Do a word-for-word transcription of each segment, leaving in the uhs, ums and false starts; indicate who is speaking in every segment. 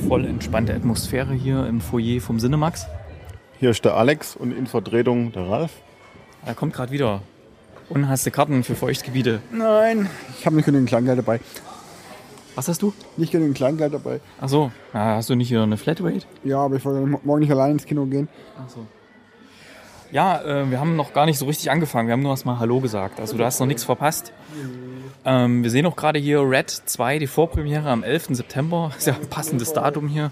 Speaker 1: voll entspannte Atmosphäre hier im Foyer vom Cinemax.
Speaker 2: Hier ist der Alex und in Vertretung der Ralf.
Speaker 1: Er kommt gerade wieder. Und hast du Karten für Feuchtgebiete?
Speaker 3: Nein, ich habe nicht genügend Kleingeld dabei.
Speaker 1: Was hast du?
Speaker 3: Nicht genügend Kleingeld dabei.
Speaker 1: Ach so, ah, hast du nicht hier eine Flatrate?
Speaker 3: Ja, aber ich wollte morgen nicht allein ins Kino gehen.
Speaker 1: Ach so. Ja, äh, wir haben noch gar nicht so richtig angefangen. Wir haben nur erst mal Hallo gesagt. Also du hast noch nichts verpasst. Ähm, wir sehen auch gerade hier Red zwei, die Vorpremiere am elften September. Das ist ja ein passendes Datum hier.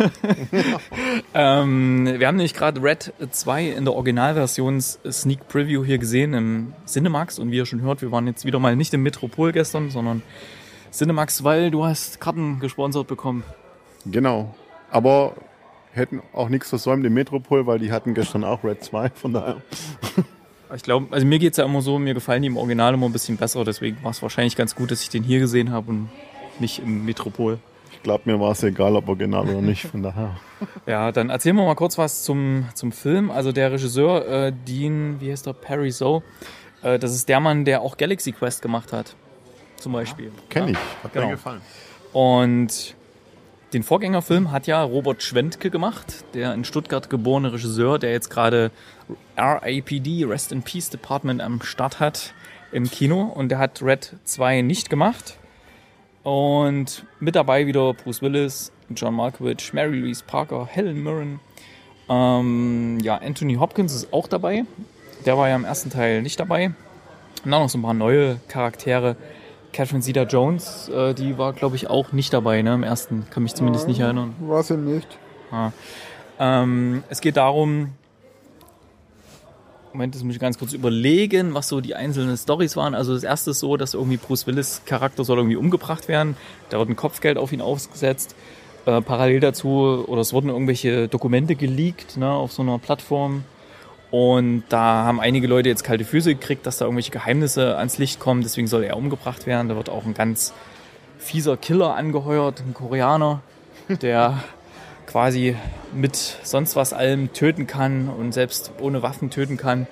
Speaker 1: ähm, wir haben nämlich gerade Red zwei in der Originalversion Sneak Preview hier gesehen im Cinemax. Und wie ihr schon hört, wir waren jetzt wieder mal nicht im Metropol gestern, sondern Cinemax, weil du hast Karten gesponsert bekommen.
Speaker 2: Genau, aber hätten auch nichts versäumt im Metropol, weil die hatten gestern auch Red zwei, von daher.
Speaker 1: Ich glaube, also mir geht es ja immer so, mir gefallen die im Original immer ein bisschen besser, deswegen war es wahrscheinlich ganz gut, dass ich den hier gesehen habe und nicht im Metropol.
Speaker 2: Ich glaube, mir war es egal, ob original oder nicht, von daher.
Speaker 1: Ja, dann erzählen wir mal kurz was zum, zum Film. Also der Regisseur, äh, Dean, wie heißt der, Perry So, äh, das ist der Mann, der auch Galaxy Quest gemacht hat, zum Beispiel. Ja,
Speaker 2: Kenn ich, hat
Speaker 1: genau.
Speaker 2: mir gefallen.
Speaker 1: Und den Vorgängerfilm hat ja Robert Schwentke gemacht, der in Stuttgart geborene Regisseur, der jetzt gerade R A P D, Rest in Peace Department, am Start hat im Kino. Und der hat Red zwei nicht gemacht. Und mit dabei wieder Bruce Willis, John Malkovich, Mary Louise Parker, Helen Mirren. Ähm, ja, Anthony Hopkins ist auch dabei. Der war ja im ersten Teil nicht dabei. Und dann noch so ein paar neue Charaktere. Catherine Zeta-Jones, äh, die war, glaube ich, auch nicht dabei, ne, im ersten. Kann mich zumindest
Speaker 3: Nein,
Speaker 1: nicht erinnern.
Speaker 3: War sie nicht.
Speaker 1: Ah. Ähm, es geht darum, Moment, das muss ich ganz kurz überlegen, was so die einzelnen Storys waren. Also das erste ist so, dass irgendwie Bruce Willis Charakter soll irgendwie umgebracht werden. Da wird ein Kopfgeld auf ihn ausgesetzt. Äh, parallel dazu, oder es wurden irgendwelche Dokumente geleakt, ne, auf so einer Plattform. Und da haben einige Leute jetzt kalte Füße gekriegt, dass da irgendwelche Geheimnisse ans Licht kommen. Deswegen soll er umgebracht werden. Da wird auch ein ganz fieser Killer angeheuert, ein Koreaner, der quasi mit sonst was allem töten kann und selbst ohne Waffen töten kann.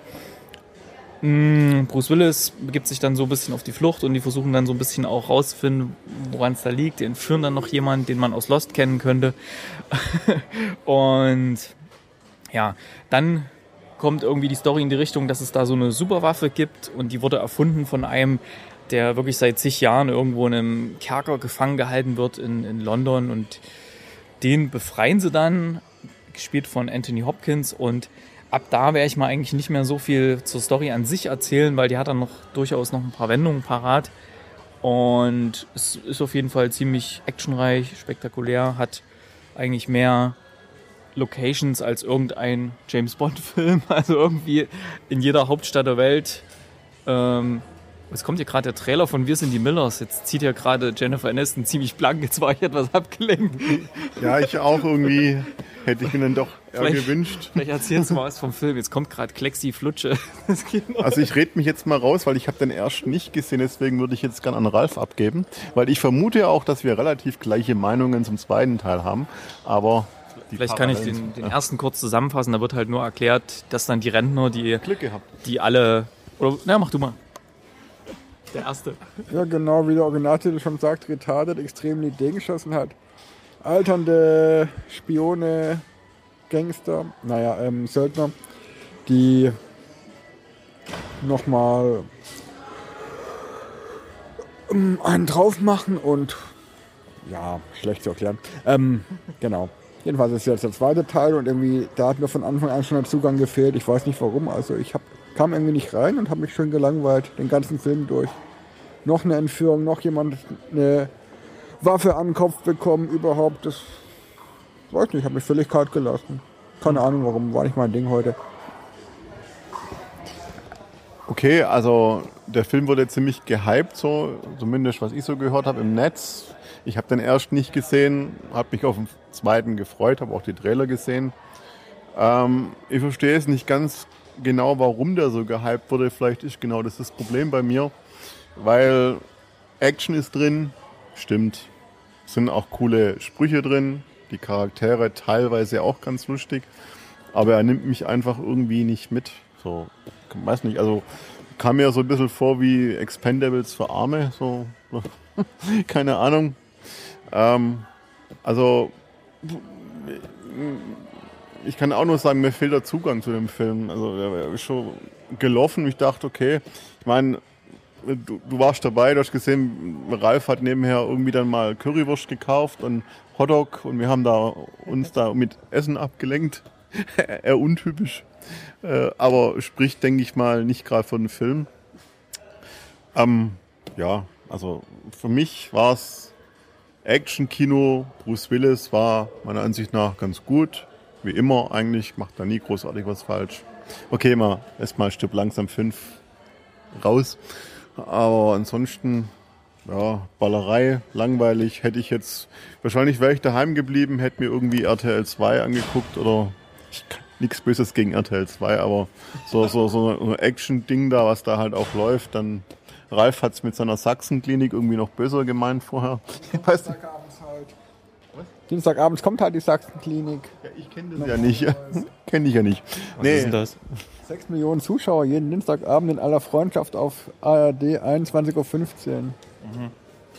Speaker 1: Bruce Willis begibt sich dann so ein bisschen auf die Flucht und die versuchen dann so ein bisschen auch rauszufinden, woran es da liegt. Die entführen dann noch jemanden, den man aus Lost kennen könnte. Und ja, dann kommt irgendwie die Story in die Richtung, dass es da so eine Superwaffe gibt und die wurde erfunden von einem, der wirklich seit zig Jahren irgendwo in einem Kerker gefangen gehalten wird in, in London und den befreien sie dann, gespielt von Anthony Hopkins, und ab da werde ich mal eigentlich nicht mehr so viel zur Story an sich erzählen, weil die hat dann noch durchaus noch ein paar Wendungen parat und es ist auf jeden Fall ziemlich actionreich, spektakulär, hat eigentlich mehr Locations als irgendein James-Bond-Film, also irgendwie in jeder Hauptstadt der Welt. Ähm, jetzt kommt hier gerade der Trailer von Wir sind die Millers, jetzt zieht ja gerade Jennifer Aniston ziemlich blank, jetzt war ich etwas abgelenkt.
Speaker 2: Ja, ich auch irgendwie, hätte ich mir dann doch eher gewünscht.
Speaker 1: Vielleicht erzählst du mal was vom Film, jetzt kommt gerade Klexi Flutsche.
Speaker 2: Also ich rede mich jetzt mal raus, weil ich habe den ersten nicht gesehen, deswegen würde ich jetzt gerne an Ralf abgeben, weil ich vermute auch, dass wir relativ gleiche Meinungen zum zweiten Teil haben, aber
Speaker 1: vielleicht kann ich den, den ersten kurz zusammenfassen. Da wird halt nur erklärt, dass dann die Rentner, die,
Speaker 2: Glück gehabt.
Speaker 1: die alle... Oder, na, mach du mal. Der erste.
Speaker 3: Ja, genau, wie der Originaltitel schon sagt, retarded, extrem in die Idee geschossen hat. Alternde Spione, Gangster, naja, ähm, Söldner, die nochmal ähm, einen drauf machen und ja, schlecht zu erklären. Ähm, genau. Jedenfalls ist jetzt der zweite Teil und irgendwie, da hat mir von Anfang an schon der Zugang gefehlt. Ich weiß nicht warum. Also ich hab, kam irgendwie nicht rein und habe mich schön gelangweilt, den ganzen Film durch. Noch eine Entführung, noch jemand eine Waffe an den Kopf bekommen, überhaupt. Das weiß nicht, habe mich völlig kalt gelassen. Keine Ahnung warum, war nicht mein Ding heute.
Speaker 2: Okay, also der Film wurde ziemlich gehypt, so zumindest was ich so gehört habe im Netz. Ich habe den ersten nicht gesehen, habe mich auf den zweiten gefreut, habe auch die Trailer gesehen. Ähm, ich verstehe es nicht ganz genau, warum der so gehypt wurde. Vielleicht ist genau das das Problem bei mir, weil Action ist drin, stimmt. Es sind auch coole Sprüche drin, die Charaktere teilweise auch ganz lustig, aber er nimmt mich einfach irgendwie nicht mit. So, ich weiß nicht, also kam mir so ein bisschen vor wie Expendables für Arme, so, keine Ahnung. Ähm, also Ich kann auch nur sagen, mir fehlt der Zugang zu dem Film. Also er ist schon gelaufen. Ich dachte, okay, ich meine, du, du warst dabei, du hast gesehen, Ralf hat nebenher irgendwie dann mal Currywurst gekauft und Hotdog und wir haben da uns da mit Essen abgelenkt. Eher untypisch. Äh, aber spricht, denke ich mal, nicht gerade für den Film. Ähm, ja, also für mich war es Action-Kino. Bruce Willis war meiner Ansicht nach ganz gut. Wie immer eigentlich, macht da nie großartig was falsch. Okay, mal erstmal Stück langsam fünf raus. Aber ansonsten, ja, Ballerei, langweilig. Hätte ich jetzt, wahrscheinlich wäre ich daheim geblieben, hätte mir irgendwie R T L zwei angeguckt oder ich kann nichts Böses gegen R T L zwei, aber so, so, so ein Action-Ding da, was da halt auch läuft, dann Ralf hat es mit seiner Sachsenklinik irgendwie noch böser gemeint vorher. Weißt du?
Speaker 3: Dienstagabends halt. Was? Dienstagabends kommt halt die Sachsenklinik.
Speaker 2: Ja, ich kenne das ja nicht. Kenne ich ja nicht.
Speaker 1: Was
Speaker 2: nee.
Speaker 1: ist denn das?
Speaker 3: Sechs Millionen Zuschauer jeden Dienstagabend in aller Freundschaft auf A R D einundzwanzig Uhr fünfzehn. Mhm.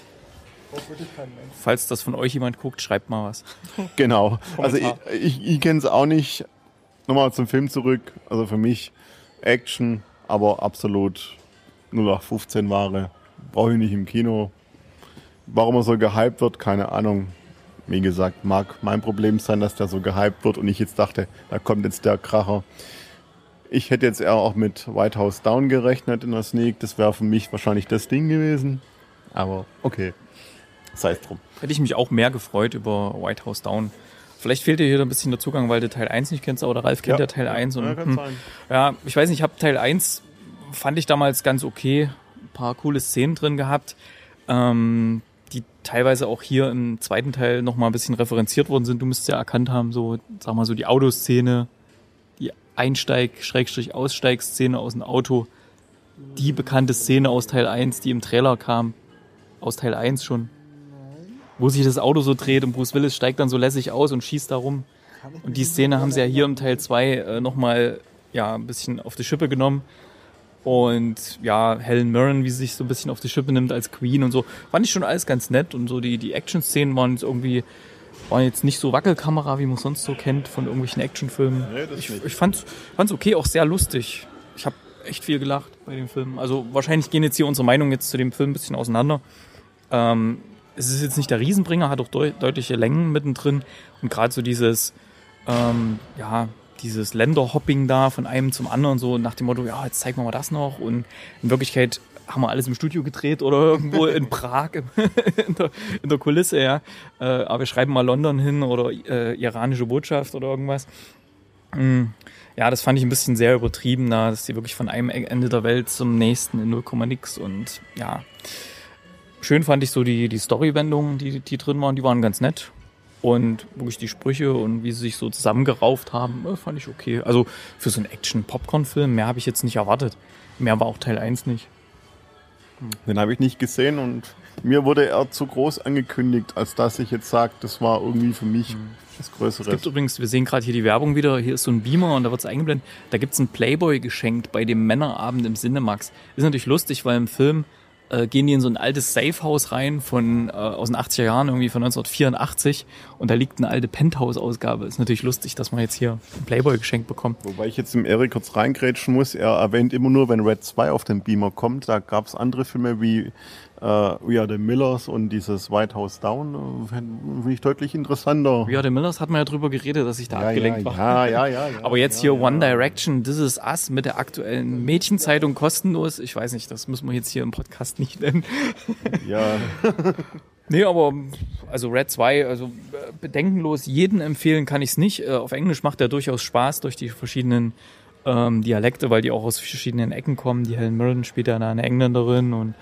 Speaker 1: Falls das von euch jemand guckt, schreibt mal was.
Speaker 2: Genau. Also ich, ich, ich kenne es auch nicht. Nochmal zum Film zurück. Also für mich Action, aber absolut null acht fünfzehn Ware. Brauche ich nicht im Kino. Warum er so gehypt wird, keine Ahnung. Wie gesagt, mag mein Problem sein, dass der so gehypt wird und ich jetzt dachte, da kommt jetzt der Kracher. Ich hätte jetzt eher auch mit White House Down gerechnet in der Sneak. Das wäre für mich wahrscheinlich das Ding gewesen. Aber okay, sei es drum.
Speaker 1: Hätte ich mich auch mehr gefreut über White House Down. Vielleicht fehlt dir hier ein bisschen der Zugang, weil du Teil eins nicht kennst, oder Ralf kennt ja, ja Teil eins. Und,
Speaker 2: ja, kann
Speaker 1: hm,
Speaker 2: sein.
Speaker 1: Ja, ich weiß nicht, ich habe Teil eins, fand ich damals ganz okay. Ein paar coole Szenen drin gehabt, ähm, die teilweise auch hier im zweiten Teil nochmal ein bisschen referenziert worden sind. Du müsstest ja erkannt haben, so, sag mal so, die Autoszene, die Einsteig-Aussteig-Szene aus dem Auto, die bekannte Szene aus Teil eins, die im Trailer kam, aus Teil eins schon. Wo sich das Auto so dreht und Bruce Willis steigt dann so lässig aus und schießt da rum. Und die Szene haben sie ja hier im Teil zwei äh, nochmal ja, ein bisschen auf die Schippe genommen. Und ja, Helen Mirren, wie sie sich so ein bisschen auf die Schippe nimmt als Queen und so, fand ich schon alles ganz nett. Und so die, die Action-Szenen waren jetzt irgendwie, waren jetzt nicht so Wackelkamera, wie man es sonst so kennt von irgendwelchen Actionfilmen. Nee, ich ich fand es okay, auch sehr lustig. Ich habe echt viel gelacht bei dem Film. Also wahrscheinlich gehen jetzt hier unsere Meinungen jetzt zu dem Film ein bisschen auseinander. Ähm, es ist jetzt nicht der Riesenbringer, hat auch deut- deutliche Längen mittendrin. Und gerade so dieses, ähm, ja, dieses Länderhopping da von einem zum anderen, so nach dem Motto, ja, jetzt zeigen wir mal das noch. Und in Wirklichkeit haben wir alles im Studio gedreht oder irgendwo in Prag in, der, in der Kulisse, ja. Äh, aber wir schreiben mal London hin oder äh, iranische Botschaft oder irgendwas. Mhm. Ja, das fand ich ein bisschen sehr übertrieben, da, dass die wirklich von einem Ende der Welt zum nächsten in null Komma nix und ja. Schön fand ich so die, die Story-Wendungen, die, die drin waren, die waren ganz nett. Und wirklich die Sprüche und wie sie sich so zusammengerauft haben, fand ich okay. Also für so einen Action-Popcorn-Film, mehr habe ich jetzt nicht erwartet. Mehr war auch Teil eins nicht.
Speaker 2: Den habe ich nicht gesehen und mir wurde er zu groß angekündigt, als dass ich jetzt sage, das war irgendwie für mich das Größere.
Speaker 1: Es gibt übrigens, wir sehen gerade hier die Werbung wieder, hier ist so ein Beamer und da wird es eingeblendet. Da gibt es ein Playboy geschenkt bei dem Männerabend im Cinemax. Ist natürlich lustig, weil im Film äh, gehen die in so ein altes Safehouse rein von äh, aus den achtziger Jahren, irgendwie von neunzehnhundertvierundachtzig und da liegt eine alte Penthouse-Ausgabe. Ist natürlich lustig, dass man jetzt hier ein Playboy geschenkt bekommt.
Speaker 2: Wobei ich jetzt im Erik kurz reingrätschen muss, er erwähnt immer nur, wenn Red zwei auf den Beamer kommt, da gab es andere Filme wie äh, We Are the Millers und dieses White House Down, äh, finde ich deutlich interessanter.
Speaker 1: We Are the Millers hat man ja drüber geredet, dass ich da
Speaker 2: ja,
Speaker 1: abgelenkt
Speaker 2: ja,
Speaker 1: war.
Speaker 2: Ja, ja, ja, ja.
Speaker 1: Aber jetzt
Speaker 2: ja,
Speaker 1: hier
Speaker 2: ja.
Speaker 1: One Direction, This Is Us mit der aktuellen Mädchenzeitung kostenlos. Ich weiß nicht, das müssen wir jetzt hier im Podcast nicht nennen.
Speaker 2: Ja.
Speaker 1: Nee, aber also Red zwei, also bedenkenlos jeden empfehlen kann ich es nicht. Auf Englisch macht er durchaus Spaß durch die verschiedenen ähm, Dialekte, weil die auch aus verschiedenen Ecken kommen. Die Helen Mirren spielt ja eine Engländerin und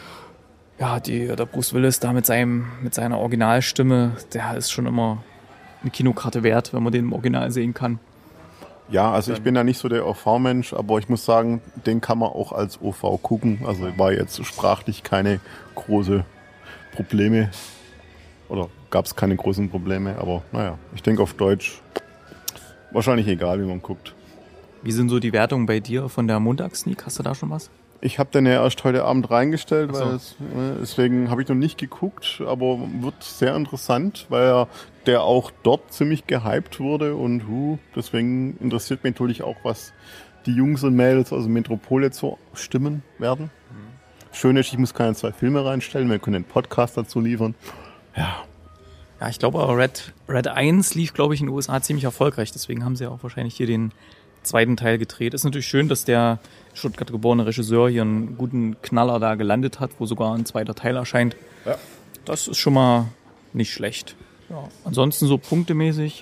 Speaker 1: ja, die, der Bruce Willis da mit seinem, mit seiner Originalstimme, der ist schon immer eine Kinokarte wert, wenn man den im Original sehen kann.
Speaker 2: Ja, also ich bin ja nicht so der O V-Mensch, aber ich muss sagen, den kann man auch als O V gucken. Also war jetzt sprachlich keine große Probleme. Oder gab es keine großen Probleme, aber naja, ich denke auf Deutsch wahrscheinlich egal, wie man guckt.
Speaker 1: Wie sind so die Wertungen bei dir von der Montagssneak? Hast du da schon was?
Speaker 2: Ich habe den ja erst heute Abend reingestellt,
Speaker 1: Ach so.
Speaker 2: weil es, äh, deswegen habe ich noch nicht geguckt, aber wird sehr interessant, weil er, der auch dort ziemlich gehypt wurde und uh, deswegen interessiert mich natürlich auch, was die Jungs und Mädels aus dem Metropol jetzt so stimmen werden. Mhm. Schön ist, ich muss keine zwei Filme reinstellen, wir können einen Podcast dazu liefern. Ja.
Speaker 1: Ja, ich glaube, aber Red, Red eins lief, glaube ich, in den U S A ziemlich erfolgreich. Deswegen haben sie auch wahrscheinlich hier den zweiten Teil gedreht. Ist natürlich schön, dass der Stuttgart geborene Regisseur hier einen guten Knaller da gelandet hat, wo sogar ein zweiter Teil erscheint.
Speaker 2: Ja.
Speaker 1: Das ist schon mal nicht schlecht. Ja. Ansonsten so punktemäßig.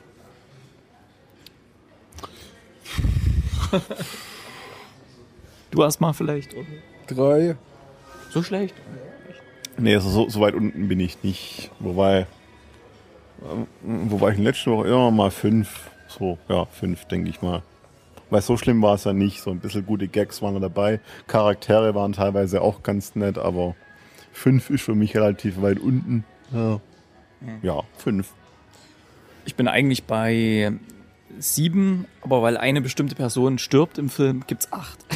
Speaker 1: Du erst mal vielleicht, oder?
Speaker 3: Drei.
Speaker 1: So schlecht?
Speaker 2: Nee, also so, so weit unten bin ich nicht. Wobei, äh, wobei ich in der letzten Woche immer mal fünf, so, ja, fünf, denke ich mal. Weil so schlimm war es ja nicht. So ein bisschen gute Gags waren da dabei. Charaktere waren teilweise auch ganz nett, aber fünf ist für mich relativ weit unten. Ja, ja fünf.
Speaker 1: Ich bin eigentlich bei sieben, aber weil eine bestimmte Person stirbt im Film, gibt's acht.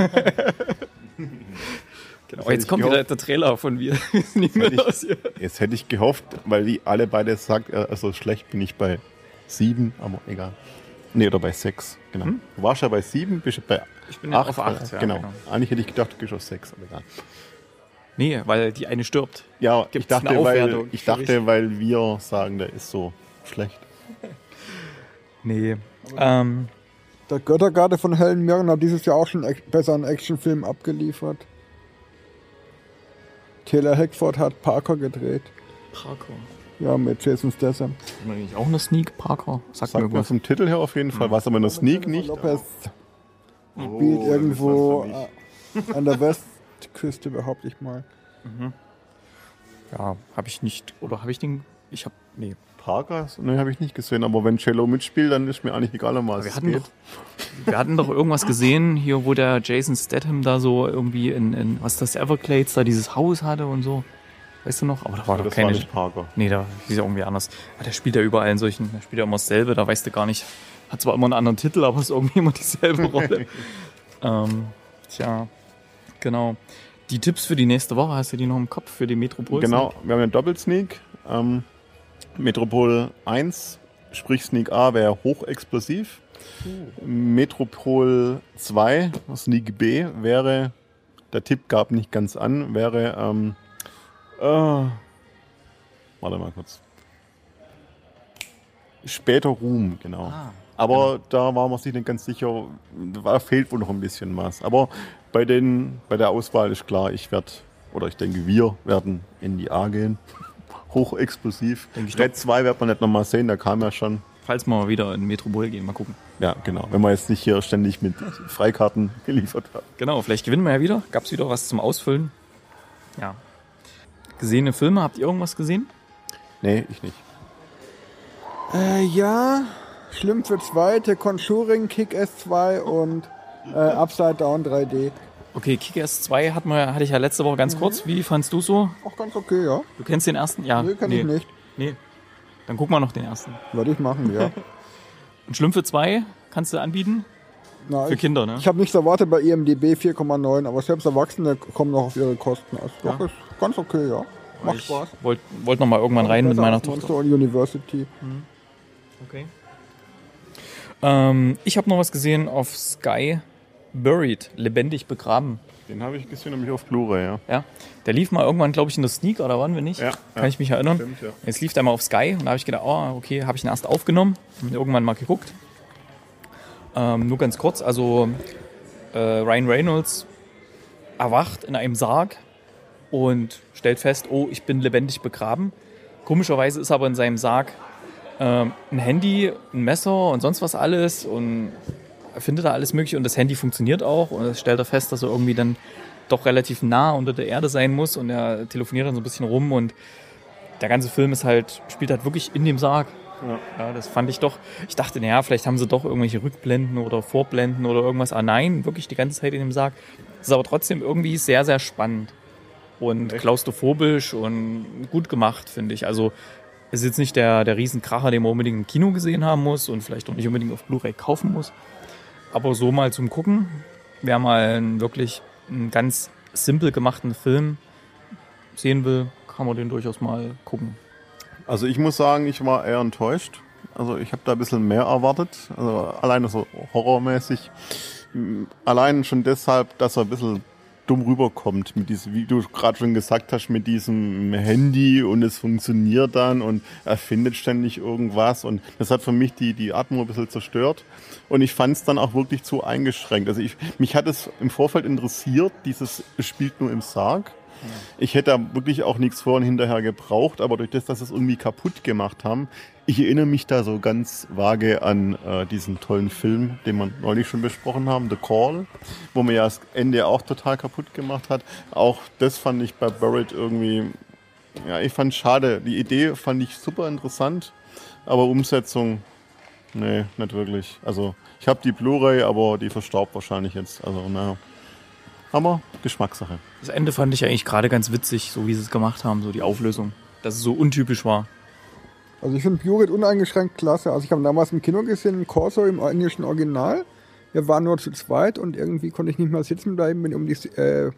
Speaker 1: Genau. Oh, jetzt kommt wieder der Trailer von mir. Nicht mehr
Speaker 2: jetzt,
Speaker 1: los hier.
Speaker 2: Ich, jetzt hätte ich gehofft, weil die alle beide sagt, also schlecht bin ich bei sieben, aber egal. Nee, oder bei sechs, genau. Hm? Du warst ja bei sieben, bist du bei
Speaker 1: ich bin
Speaker 2: acht.
Speaker 1: auf acht, ja,
Speaker 2: genau.
Speaker 1: genau.
Speaker 2: Eigentlich hätte ich gedacht, du gehst auf sechs, aber egal.
Speaker 1: Nee, weil die eine stirbt.
Speaker 2: Ja,
Speaker 1: Gibt's
Speaker 2: ich dachte,
Speaker 1: eine
Speaker 2: weil,
Speaker 1: Aufwertung
Speaker 2: ich
Speaker 1: für
Speaker 2: dachte weil wir sagen, der ist so schlecht.
Speaker 1: Nee. Ähm,
Speaker 3: Der Göttergarde von Helen Mirren hat dieses Jahr auch schon einen besseren Actionfilm abgeliefert. Taylor Hackford hat Parker gedreht.
Speaker 1: Parker.
Speaker 3: Ja, mit Jason Statham.
Speaker 1: Ist man nicht auch eine Sneak Parker? Sagt,
Speaker 2: Sagt
Speaker 1: mir
Speaker 2: mir
Speaker 1: irgendwas.
Speaker 2: vom Titel her auf jeden Fall, was aber in der Sneak nicht.
Speaker 3: Lopez
Speaker 2: Oh,
Speaker 3: spielt
Speaker 2: das
Speaker 3: irgendwo
Speaker 2: ist was für
Speaker 3: äh, an der Westküste, behaupte ich mal.
Speaker 1: Ja, habe ich nicht. Oder habe ich den. Ich habe. Nee.
Speaker 2: Parker? Ne, habe ich nicht gesehen, aber wenn Cello mitspielt, dann ist mir eigentlich egal, um was
Speaker 1: Wir
Speaker 2: es
Speaker 1: hatten,
Speaker 2: geht.
Speaker 1: doch, wir hatten doch irgendwas gesehen, hier, wo der Jason Statham da so irgendwie in, in was ist das, Everglades, da dieses Haus hatte und so. Weißt du noch? Aber da war
Speaker 2: Aber
Speaker 1: doch
Speaker 2: das
Speaker 1: keine.
Speaker 2: war nicht Parker.
Speaker 1: Nee, da ist ja irgendwie anders. Ja, der spielt ja überall in solchen, der spielt ja immer dasselbe, da weißt du gar nicht. Hat zwar immer einen anderen Titel, aber ist irgendwie immer dieselbe Rolle. ähm, tja, genau. Die Tipps für die nächste Woche, hast du die noch im Kopf für die Metropol?
Speaker 2: Genau, wir haben einen Doppelsneak. Ähm, Metropol eins, sprich Sneak A, wäre hochexplosiv. Uh. Metropol zwei, Sneak B, wäre, der Tipp gab nicht ganz an, wäre, ähm, äh, warte mal kurz. Später Ruhm, genau. Ah, Aber genau. Da war man sich nicht ganz sicher, da fehlt wohl noch ein bisschen was. Aber bei, den, bei der Auswahl ist klar, ich werde, oder ich denke, wir werden in die A gehen. Hochexplosiv. Red zwei wird man nicht nochmal sehen, da kam ja schon.
Speaker 1: Falls wir mal wieder in Metropol gehen, mal gucken.
Speaker 2: Ja, genau. Wenn man jetzt nicht hier ständig mit Freikarten geliefert hat.
Speaker 1: Genau, vielleicht gewinnen wir ja wieder. Gab es wieder was zum Ausfüllen? Ja. Gesehene Filme, habt ihr irgendwas gesehen?
Speaker 2: Nee, ich nicht.
Speaker 3: Äh, ja, Schlümpfe zwei, The Conjuring, Kick-Ass zwei und äh, Upside Down drei D.
Speaker 1: Okay, Kick-Ass zwei hat man, hatte ich ja letzte Woche ganz mhm. kurz. Wie fandst du so?
Speaker 3: Auch ganz okay, ja.
Speaker 1: Du kennst den ersten? Ja.
Speaker 3: Nee, kenn
Speaker 1: nee.
Speaker 3: ich nicht.
Speaker 1: Nee. Dann guck mal noch den ersten.
Speaker 3: Würde ich machen, ja.
Speaker 1: Und Schlümpfe zwei kannst du anbieten?
Speaker 3: Na,
Speaker 1: Für
Speaker 3: ich,
Speaker 1: Kinder, ne?
Speaker 3: Ich habe nichts erwartet bei I M D B vier Komma neun, aber selbst Erwachsene kommen noch auf ihre Kosten. Also ja. Doch, ist ganz okay, ja. Macht
Speaker 1: ich
Speaker 3: Spaß.
Speaker 1: Wollte wollt noch mal irgendwann rein mit meiner Tochter.
Speaker 3: Monster University.
Speaker 1: Mhm. Okay. Ähm, ich habe noch was gesehen auf Sky. Buried, lebendig begraben.
Speaker 2: Den habe ich gesehen, nämlich auf Blu-ray, ja.
Speaker 1: Ja, der lief mal irgendwann, glaube ich, in der Sneak, oder wann, wenn nicht?
Speaker 2: Ja,
Speaker 1: Kann
Speaker 2: ja,
Speaker 1: ich mich erinnern.
Speaker 2: Stimmt, ja.
Speaker 1: Jetzt lief der mal auf Sky und da habe ich gedacht, oh, okay, habe ich ihn erst aufgenommen und irgendwann mal geguckt. Ähm, nur ganz kurz, also äh, Ryan Reynolds erwacht in einem Sarg und stellt fest, oh, ich bin lebendig begraben. Komischerweise ist aber in seinem Sarg ähm, ein Handy, ein Messer und sonst was alles und er findet da alles mögliche und das Handy funktioniert auch und das stellt er fest, dass er irgendwie dann doch relativ nah unter der Erde sein muss und er telefoniert dann so ein bisschen rum und der ganze Film ist halt, spielt halt wirklich in dem Sarg. Ja. Ja, das fand ich doch, ich dachte, naja, vielleicht haben sie doch irgendwelche Rückblenden oder Vorblenden oder irgendwas, ah nein, wirklich die ganze Zeit in dem Sarg. Das ist aber trotzdem irgendwie sehr, sehr spannend und echt klaustrophobisch und gut gemacht, finde ich. Also es ist jetzt nicht der, der Riesenkracher, den man unbedingt im Kino gesehen haben muss und vielleicht auch nicht unbedingt auf Blu-ray kaufen muss. Aber so mal zum Gucken wäre mal ein wirklich einen ganz simpel gemachten Film sehen will, kann man den durchaus mal gucken.
Speaker 2: Also ich muss sagen, ich war eher enttäuscht. Also ich habe da ein bisschen mehr erwartet. Also alleine so horrormäßig. Allein schon deshalb, dass er ein bisschen dumm rüberkommt, mit diesem, wie du gerade schon gesagt hast, mit diesem Handy und es funktioniert dann und er findet ständig irgendwas und das hat für mich die, die Atmung ein bisschen zerstört und ich fand es dann auch wirklich zu eingeschränkt. Also ich, mich hat es im Vorfeld interessiert, dieses es spielt nur im Sarg. Ich hätte da wirklich auch nichts vor und hinterher gebraucht, aber durch das, dass sie es irgendwie kaputt gemacht haben, ich erinnere mich da so ganz vage an äh, diesen tollen Film, den wir neulich schon besprochen haben, The Call, wo man ja das Ende auch total kaputt gemacht hat. Auch das fand ich bei Buried irgendwie, ja, ich fand schade. Die Idee fand ich super interessant, aber Umsetzung, nee, nicht wirklich. Also ich habe die Blu-ray, aber die verstaubt wahrscheinlich jetzt. Also naja. Aber Geschmackssache.
Speaker 1: Das Ende fand ich eigentlich gerade ganz witzig, so wie sie es gemacht haben, so die Auflösung. Dass es so untypisch war.
Speaker 3: Also ich finde Buried uneingeschränkt klasse. Also ich habe damals im Kino gesehen, im Corso im englischen Original. Wir waren nur zu zweit und irgendwie konnte ich nicht mehr sitzen bleiben, bin um die äh,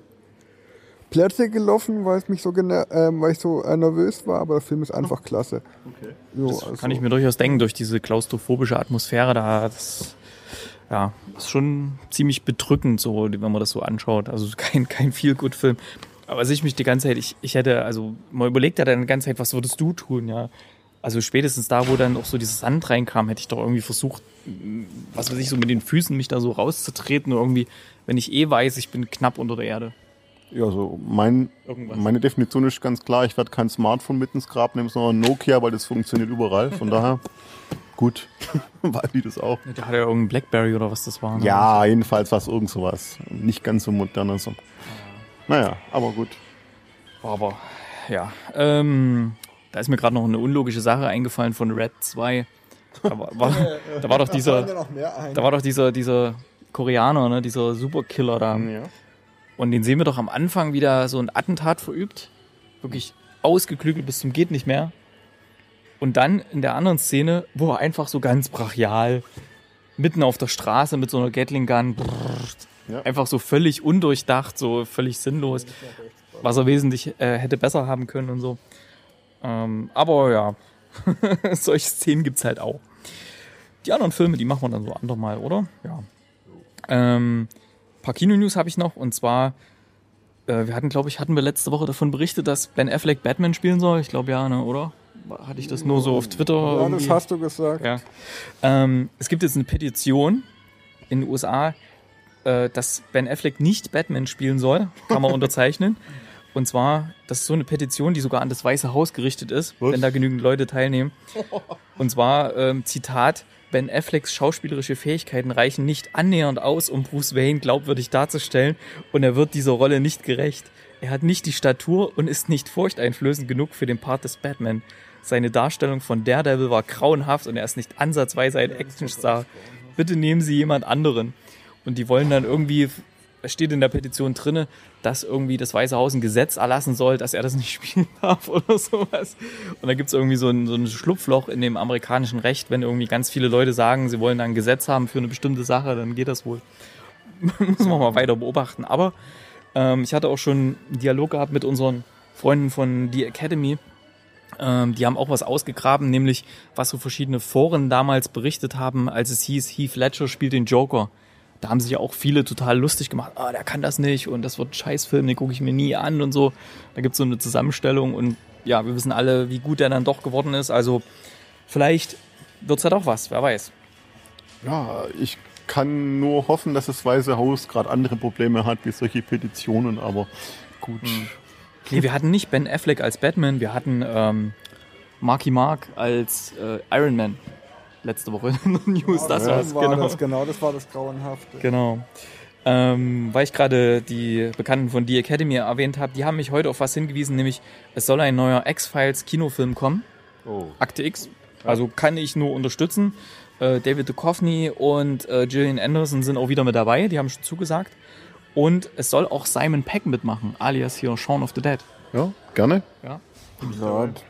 Speaker 3: Plätze gelaufen, weil, es mich so gener- äh, weil ich so äh, nervös war. Aber der Film ist einfach klasse.
Speaker 2: Okay.
Speaker 3: So,
Speaker 1: Das
Speaker 3: also
Speaker 1: kann ich mir durchaus denken, durch diese klaustrophobische Atmosphäre da. Das Ja, ist schon ziemlich bedrückend, so, wenn man das so anschaut. Also kein, kein Feel-Good-Film. Aber was ich mich die ganze Zeit, ich, ich hätte, also man überlegt ja dann die ganze Zeit, was würdest du tun, ja? Also spätestens da, wo dann auch so dieses Sand reinkam, hätte ich doch irgendwie versucht, was weiß ich, so mit den Füßen mich da so rauszutreten. Oder irgendwie, wenn ich eh weiß, ich bin knapp unter der Erde.
Speaker 2: Ja, also mein, meine Definition ist ganz klar, ich werde kein Smartphone mit ins Grab nehmen, sondern Nokia, weil das funktioniert überall. Von daher, gut, weil die das auch.
Speaker 1: Da hat er ja irgendein Blackberry oder was das war. Ne?
Speaker 2: Ja, jedenfalls war es irgend sowas. Nicht ganz so modern. Also. Naja, aber gut.
Speaker 1: Aber, ja. Ähm, da ist mir gerade noch eine unlogische Sache eingefallen von Red zwei. Da war, war, da war doch dieser, da war doch dieser, dieser Koreaner, ne, dieser Superkiller da.
Speaker 2: Ja.
Speaker 1: Und den sehen wir doch am Anfang wieder so ein Attentat verübt. Wirklich ausgeklügelt bis zum geht nicht mehr. Und dann in der anderen Szene, wo er einfach so ganz brachial mitten auf der Straße mit so einer Gatling Gun
Speaker 2: Ja.
Speaker 1: einfach so völlig undurchdacht, so völlig sinnlos, was er wesentlich äh, hätte besser haben können und so. Ähm, aber ja, solche Szenen gibt's halt auch. Die anderen Filme, die machen wir dann so andermal, oder? Ja. Ähm, ein paar Kino-News habe ich noch, und zwar, äh, wir hatten, glaube ich, hatten wir letzte Woche davon berichtet, dass Ben Affleck Batman spielen soll. Ich glaube ja, ne, oder? Hatte ich das nur so auf Twitter?
Speaker 3: Ja,
Speaker 1: irgendwie?
Speaker 3: das hast du gesagt.
Speaker 1: Ja. Ähm, es gibt jetzt eine Petition in den U S A, äh, dass Ben Affleck nicht Batman spielen soll. Kann man unterzeichnen. Und zwar, das ist so eine Petition, die sogar an das Weiße Haus gerichtet ist,
Speaker 2: Was?
Speaker 1: wenn da genügend Leute teilnehmen. Und zwar, ähm, Zitat, Ben Afflecks schauspielerische Fähigkeiten reichen nicht annähernd aus, um Bruce Wayne glaubwürdig darzustellen, und er wird dieser Rolle nicht gerecht. Er hat nicht die Statur und ist nicht furchteinflößend genug für den Part des Batman. Seine Darstellung von Daredevil war grauenhaft und er ist nicht ansatzweise ein Actionstar. Bitte nehmen Sie jemand anderen. Und die wollen dann irgendwie, es steht in der Petition drinne, dass irgendwie das Weiße Haus ein Gesetz erlassen soll, dass er das nicht spielen darf oder sowas. Und da gibt es irgendwie so ein, so ein Schlupfloch in dem amerikanischen Recht, wenn irgendwie ganz viele Leute sagen, sie wollen da ein Gesetz haben für eine bestimmte Sache, dann geht das wohl. Muss man mal weiter beobachten. Aber ähm, ich hatte auch schon einen Dialog gehabt mit unseren Freunden von The Academy. Ähm, die haben auch was ausgegraben, nämlich was so verschiedene Foren damals berichtet haben, als es hieß, Heath Ledger spielt den Joker. Da haben sich ja auch viele total lustig gemacht. Ah, der kann das nicht und das wird ein Scheißfilm, den gucke ich mir nie an und so. Da gibt's so eine Zusammenstellung und ja, wir wissen alle, wie gut der dann doch geworden ist. Also vielleicht wird's ja doch was, wer weiß.
Speaker 2: Ja, ich kann nur hoffen, dass das Weiße Haus gerade andere Probleme hat wie solche Petitionen, aber gut.
Speaker 1: Hm. Nee, wir hatten nicht Ben Affleck als Batman, wir hatten ähm, Marky Mark als äh, Iron Man. Letzte Woche in den News, das
Speaker 3: Ja,
Speaker 1: war's.
Speaker 3: war
Speaker 1: Genau.
Speaker 3: das, genau, das war das Grauenhafte.
Speaker 1: Genau. Ähm, weil ich gerade die Bekannten von The Academy erwähnt habe, die haben mich heute auf was hingewiesen, nämlich es soll ein neuer X-Files Kinofilm kommen.
Speaker 2: Oh.
Speaker 1: Akte X. Also kann ich nur unterstützen. Äh, David Duchovny und äh, Gillian Anderson sind auch wieder mit dabei, die haben schon zugesagt. Und es soll auch Simon Pegg mitmachen, alias hier Shaun of the Dead.
Speaker 2: Ja, gerne.
Speaker 1: Ja.
Speaker 3: Ja,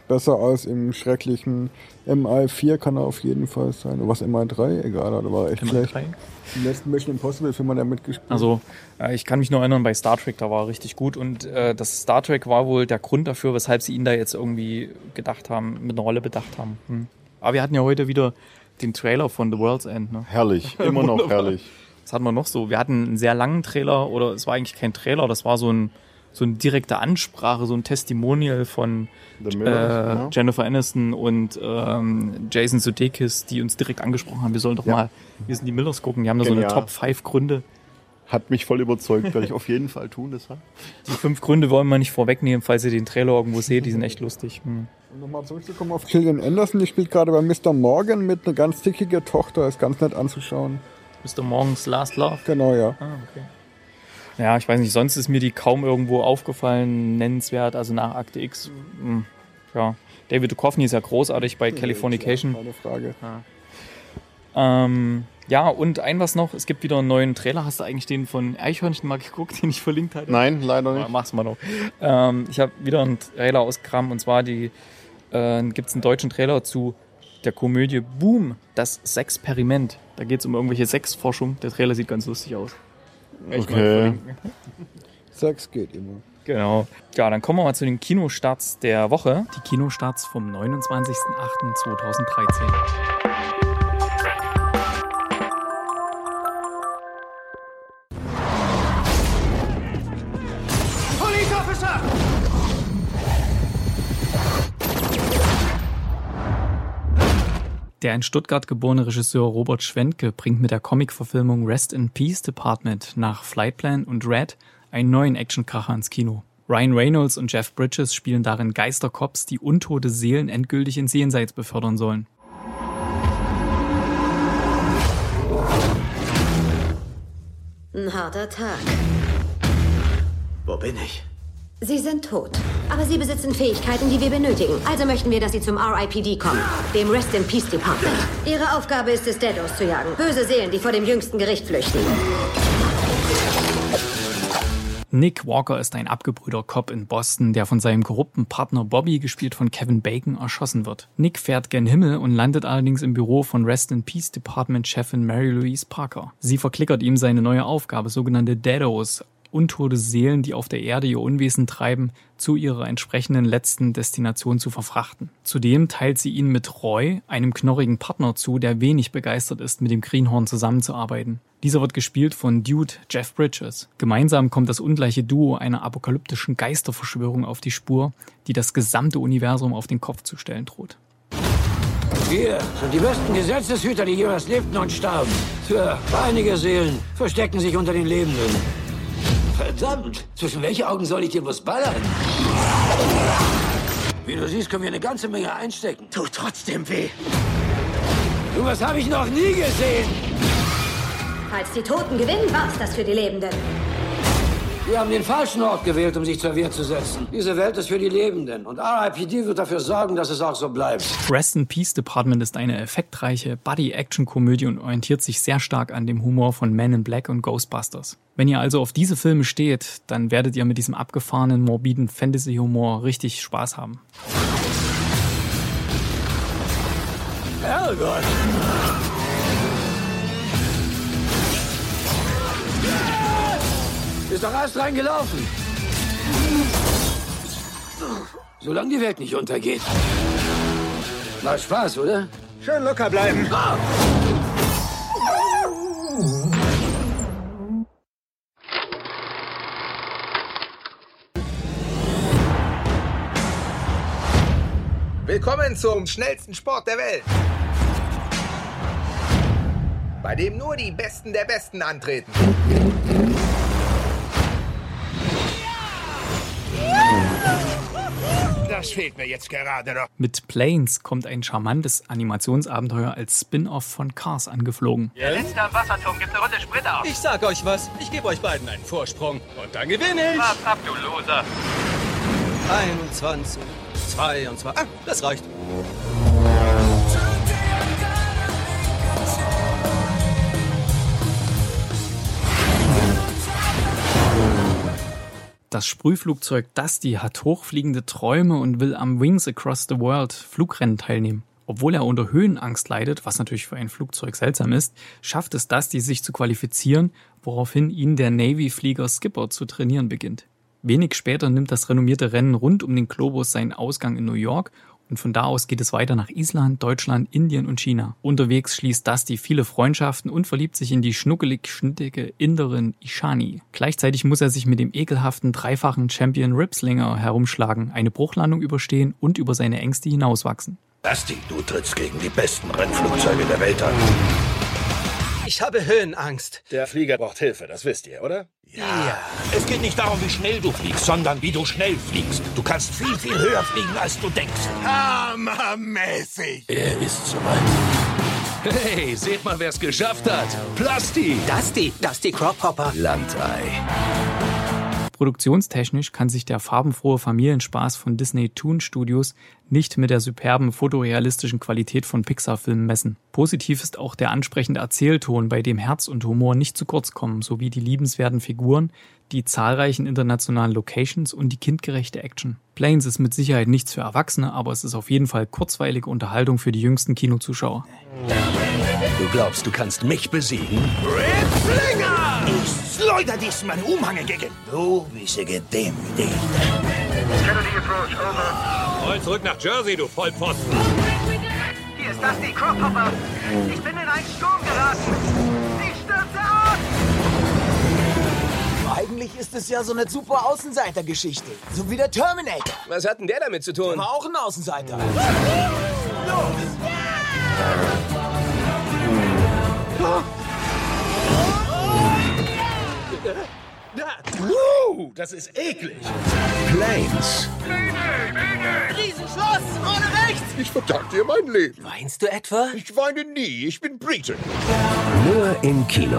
Speaker 3: besser als im schrecklichen M I vier kann er auf jeden Fall sein. Oder was, M I drei? Egal, da war echt schlecht. Im letzten Mission Impossible Film hat er mitgespielt.
Speaker 1: Also äh, ich kann mich nur erinnern, bei Star Trek, da war er richtig gut. Und äh, das Star Trek war wohl der Grund dafür, weshalb sie ihn da jetzt irgendwie gedacht haben, mit einer Rolle bedacht haben. Hm. Aber wir hatten ja heute wieder den Trailer von The World's End. Ne?
Speaker 2: Herrlich, immer noch herrlich.
Speaker 1: Was hatten wir noch so? Wir hatten einen sehr langen Trailer, oder es war eigentlich kein Trailer, das war so ein so eine direkte Ansprache, so ein Testimonial von
Speaker 2: The
Speaker 1: äh,
Speaker 2: Mirrors, ja.
Speaker 1: Jennifer Aniston und ähm, Jason Sudeikis, die uns direkt angesprochen haben, wir sollen doch
Speaker 2: Ja.
Speaker 1: mal, wir sind die Millers gucken, die haben da
Speaker 2: Genial.
Speaker 1: so eine Top fünf Gründe.
Speaker 2: Hat mich voll überzeugt, werde ich auf jeden Fall tun. Deshalb.
Speaker 1: Die fünf Gründe wollen wir nicht vorwegnehmen, falls ihr den Trailer irgendwo seht, die sind echt lustig. Hm.
Speaker 3: Um nochmal zurückzukommen auf Gillian Anderson, die spielt gerade bei Mister Morgan mit einer ganz dickige Tochter, ist ganz nett anzuschauen.
Speaker 1: Mister Morgan's Last Love?
Speaker 3: Genau, ja.
Speaker 1: Ah, okay. Ja, ich weiß nicht, sonst ist mir die kaum irgendwo aufgefallen, nennenswert, also nach Akte X. Hm. Ja, David Duchovny ist ja großartig bei Californication.
Speaker 3: Keine Frage.
Speaker 1: Ähm, ja, und ein was noch, es gibt wieder einen neuen Trailer. Hast du eigentlich den von Eichhörnchen mal geguckt, den ich verlinkt hatte?
Speaker 2: Nein, leider
Speaker 1: Ja,
Speaker 2: nicht.
Speaker 1: mach's mal noch. Ähm, ich habe wieder einen Trailer ausgekramt, und zwar die äh, gibt es einen deutschen Trailer zu der Komödie Boom, das Sexperiment. Da geht es um irgendwelche Sexforschung. Der Trailer sieht ganz lustig aus. Echt mal
Speaker 2: Okay.
Speaker 1: verlinken.
Speaker 3: Sex geht immer.
Speaker 1: Genau. Ja, dann kommen wir mal zu den Kinostarts der Woche. Die Kinostarts vom neunundzwanzigsten achten zweitausenddreizehn.
Speaker 4: Police Officer!
Speaker 1: Der in Stuttgart geborene Regisseur Robert Schwentke bringt mit der Comic-Verfilmung Rest in Peace Department nach Flightplan und Red einen neuen Actionkracher ins Kino. Ryan Reynolds und Jeff Bridges spielen darin Geistercops, die untote Seelen endgültig ins Jenseits befördern sollen.
Speaker 5: Ein harter Tag.
Speaker 4: Wo bin ich?
Speaker 5: Sie sind tot. Aber Sie besitzen Fähigkeiten, die wir benötigen. Also möchten wir, dass Sie zum R I P D kommen, dem Rest in Peace Department. Ihre Aufgabe ist es, Deados zu jagen. Böse Seelen, die vor dem jüngsten Gericht flüchten.
Speaker 1: Nick Walker ist ein abgebrühter Cop in Boston, der von seinem korrupten Partner Bobby, gespielt von Kevin Bacon, erschossen wird. Nick fährt gen Himmel und landet allerdings im Büro von Rest in Peace Department Chefin Mary Louise Parker. Sie verklickert ihm seine neue Aufgabe, sogenannte Deados, untote Seelen, die auf der Erde ihr Unwesen treiben, zu ihrer entsprechenden letzten Destination zu verfrachten. Zudem teilt sie ihn mit Roy, einem knorrigen Partner, zu, der wenig begeistert ist, mit dem Greenhorn zusammenzuarbeiten. Dieser wird gespielt von Dude Jeff Bridges. Gemeinsam kommt das ungleiche Duo einer apokalyptischen Geisterverschwörung auf die Spur, die das gesamte Universum auf den Kopf zu stellen droht.
Speaker 6: Wir sind die besten Gesetzeshüter, die jemals lebten und starben. Für einige Seelen verstecken sich unter den Lebenden. Verdammt, zwischen welche Augen soll ich dir bloß ballern? Wie du siehst, können wir eine ganze Menge einstecken.
Speaker 4: Tut trotzdem weh.
Speaker 6: Du, was habe ich noch nie gesehen?
Speaker 5: Falls die Toten gewinnen, war's das für die Lebenden.
Speaker 6: Wir haben den falschen Ort gewählt, um sich zur Wehr zu setzen. Diese Welt ist für die Lebenden und R I P D wird dafür sorgen, dass es auch so bleibt.
Speaker 1: Rest in Peace Department ist eine effektreiche Buddy-Action-Komödie und orientiert sich sehr stark an dem Humor von Men in Black und Ghostbusters. Wenn ihr also auf diese Filme steht, dann werdet ihr mit diesem abgefahrenen, morbiden Fantasy-Humor richtig Spaß haben.
Speaker 6: Herrgott! Ist doch erst reingelaufen. Solange die Welt nicht untergeht. War Spaß, oder?
Speaker 4: Schön locker bleiben.
Speaker 6: Ah!
Speaker 7: Willkommen zum schnellsten Sport der Welt. Bei dem nur die Besten der Besten antreten. Das fehlt mir jetzt gerade noch.
Speaker 1: Mit Planes kommt ein charmantes Animationsabenteuer als Spin-Off von Cars angeflogen.
Speaker 8: Der letzte am Wasserturm gibt eine Runde Sprit auf.
Speaker 9: Ich sag euch was, ich gebe euch beiden einen Vorsprung. Und dann gewinne ich.
Speaker 8: Pass ab, du Loser.
Speaker 9: einundzwanzig, zweiundzwanzig, ah, das reicht.
Speaker 10: Das Sprühflugzeug Dusty hat hochfliegende Träume und will am Wings Across the World Flugrennen teilnehmen. Obwohl er unter Höhenangst leidet, was natürlich für ein Flugzeug seltsam ist, schafft es Dusty, sich zu qualifizieren, woraufhin ihn der Navy-Flieger Skipper zu trainieren beginnt. Wenig später nimmt das renommierte Rennen rund um den Globus seinen Ausgang in New York und von da aus geht es weiter nach Island, Deutschland, Indien und China. Unterwegs schließt Dusty viele Freundschaften und verliebt sich in die schnuckelig-schnittige Inderin Ishani. Gleichzeitig muss er sich mit dem ekelhaften dreifachen Champion Ripslinger herumschlagen, eine Bruchlandung überstehen und über seine Ängste hinauswachsen.
Speaker 6: Dusty, du trittst gegen die besten Rennflugzeuge der Welt an.
Speaker 4: Ich habe Höhenangst.
Speaker 6: Der Flieger braucht Hilfe, das wisst ihr, oder? Ja. ja. Es geht nicht darum, wie schnell du fliegst, sondern wie du schnell fliegst. Du kannst viel, viel höher fliegen, als du denkst.
Speaker 4: Hammermäßig.
Speaker 6: Er ist soweit.
Speaker 9: Hey, seht mal, wer es geschafft hat. Plasti.
Speaker 4: Dusty, Dusty Crophopper.
Speaker 6: Landei.
Speaker 10: Produktionstechnisch kann sich der farbenfrohe Familienspaß von Disney Toon Studios nicht mit der superben fotorealistischen Qualität von Pixar-Filmen messen. Positiv ist auch der ansprechende Erzählton, bei dem Herz und Humor nicht zu kurz kommen, sowie die liebenswerten Figuren, die zahlreichen internationalen Locations und die kindgerechte Action. Planes ist mit Sicherheit nichts für Erwachsene, aber es ist auf jeden Fall kurzweilige Unterhaltung für die jüngsten Kinozuschauer.
Speaker 6: Du glaubst, du kannst mich besiegen?
Speaker 4: Ripslinger!
Speaker 6: Ich schleudere dich meine Umhänge gegen. Du bist gedemütigt.
Speaker 8: Kennedy Approach, over.
Speaker 9: Roll zurück nach Jersey, du Vollpfosten.
Speaker 8: Hier ist Dusty Crophopper. Ich bin in einen Sturm geraten. Ich stürze ab!
Speaker 4: Eigentlich ist es ja so eine super Außenseiter-Geschichte. So wie der Terminator.
Speaker 7: Was hat denn der damit zu tun?
Speaker 4: War auch ein Außenseiter.
Speaker 6: Wow, das ist eklig. Planes.
Speaker 4: Riesenschloss, ohne rechts.
Speaker 6: Ich verdanke dir mein Leben.
Speaker 4: Weinst du etwa?
Speaker 6: Ich weine nie, ich bin Brite. Nur im Kino.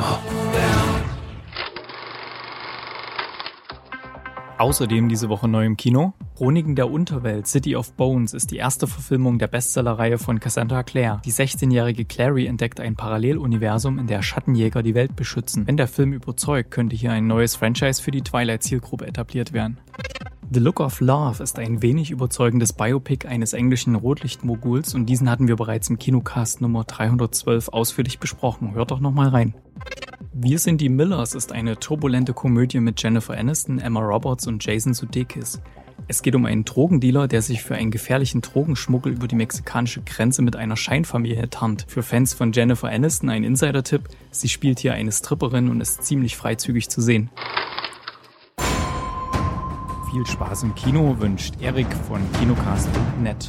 Speaker 10: Außerdem diese Woche neu im Kino. Chroniken der Unterwelt, City of Bones ist die erste Verfilmung der Bestsellerreihe von Cassandra Clare. Die sechzehnjährige Clary entdeckt ein Paralleluniversum, in der Schattenjäger die Welt beschützen. Wenn der Film überzeugt, könnte hier ein neues Franchise für die Twilight-Zielgruppe etabliert werden. The Look of Love ist ein wenig überzeugendes Biopic eines englischen Rotlichtmoguls und diesen hatten wir bereits im Kinocast Nummer dreihundertzwölf ausführlich besprochen. Hört doch nochmal rein. Wir sind die Millers ist eine turbulente Komödie mit Jennifer Aniston, Emma Roberts und Jason Sudeikis. Es geht um einen Drogendealer, der sich für einen gefährlichen Drogenschmuggel über die mexikanische Grenze mit einer Scheinfamilie tarnt. Für Fans von Jennifer Aniston ein Insider-Tipp: Sie spielt hier eine Stripperin und ist ziemlich freizügig zu sehen. Viel Spaß im Kino wünscht Erik von kinocast punkt net.